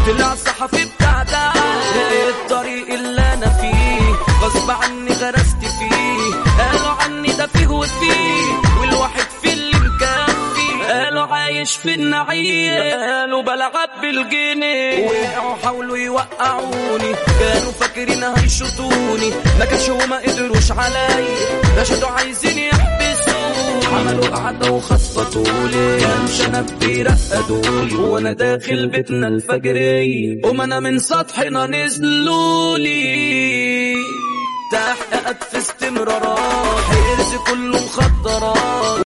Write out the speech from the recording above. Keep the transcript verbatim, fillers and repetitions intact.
طلع صحفي بتاع ده الطريق اللي انا فيه غصب عني غرست فيه. قالوا عني ده فيه وفيه والواحد في اللي مكفي. قالوا عايش في النعيم قالوا بلعب بالجنيه. وقعوا حاولوا يوقعوني كانوا فاكرين هيشوطوني ما كانش وما قدروش عليا رشدوا عايزين يحبسوني. عملوا قعدة وخططولي كانوا شنب بيرقدولي وانا داخل بيتنا الفجرية وما انا من سطحنا نزلولي. تحققت في استمرارات حرز كله مخدرات